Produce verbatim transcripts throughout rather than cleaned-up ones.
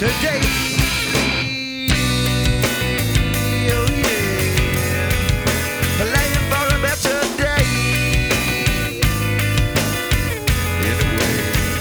today. Oh yeah, playing for a better day. Anyway.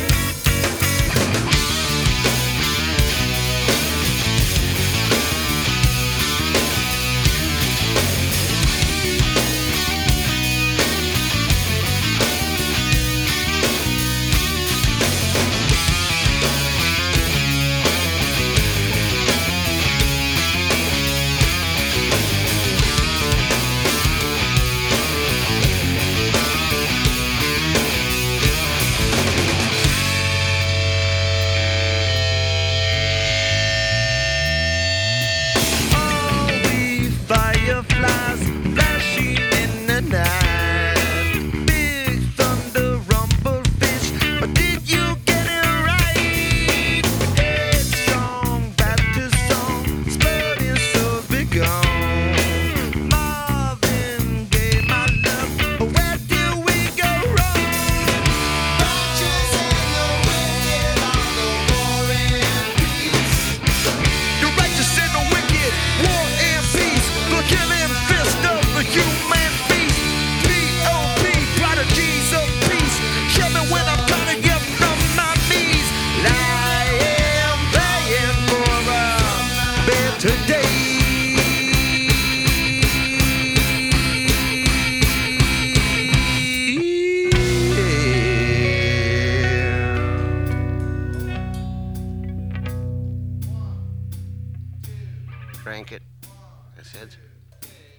Fireflies flashing in the night. Big thunder rumble fish, but did you get it right? Headstrong Baptist song, spreading so begun. Marvin Gaye, my love, where did we go wrong? Bunches in the wind on the roaring beach. The righteous and the wicked, war and peace. The killing fist of the human beast. P O P, prodigies of peace. Show me when I'm trying to get on my knees. I am praying for a better day. Crank it, I said.